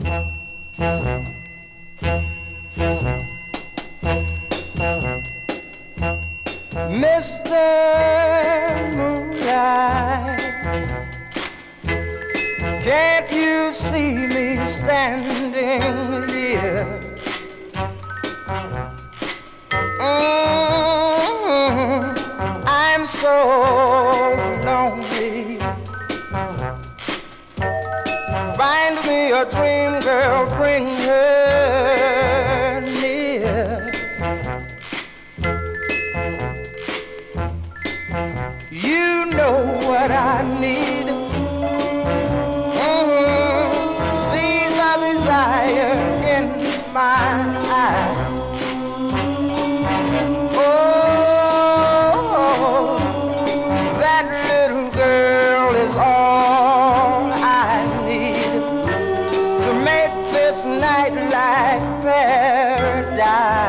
Mr. Moonlight, can't you see me standing here? I'm so lonely. Find me a dream girl, bring her near. You know what I need. See the desire in my eyes. Oh, that little girl is all I need to make this night like paradise.